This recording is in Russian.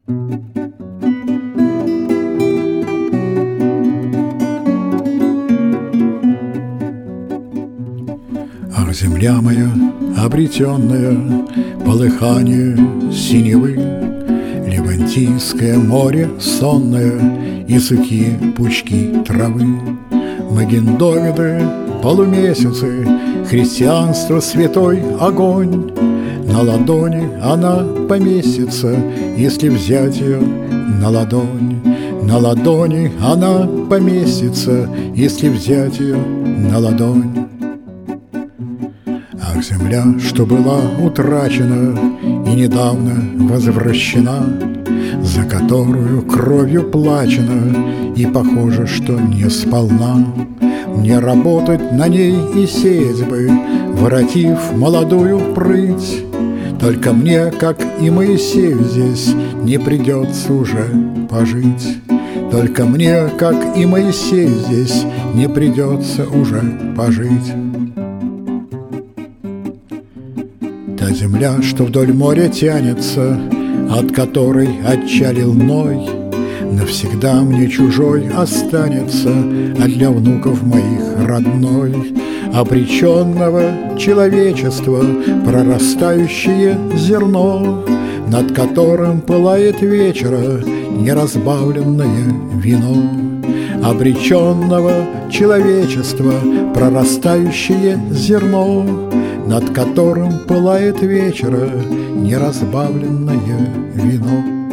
Ах, земля моя, обретенная, полыхание синевы, Левантийское море сонное и сухие пучки травы, Магендовиды, полумесяцы, христианство святой огонь. На ладони она поместится, если взять ее на ладонь. На ладони она поместится, если взять ее на ладонь. Ах, земля, что была утрачена и недавно возвращена, за которую кровью плачено и похоже, что не сполна. Мне работать на ней и сеять бы, воротив молодую прыть. Только мне, как и Моисею здесь, не придется уже пожить. Только мне, как и Моисею здесь, не придется уже пожить. Та земля, что вдоль моря тянется, от которой отчалил Ной, навсегда мне чужой останется, а для внуков моих родной. Обреченного человечества прорастающее зерно, над которым пылает вечера неразбавленное вино. Обреченного человечества прорастающее зерно, над которым пылает вечера неразбавленное вино.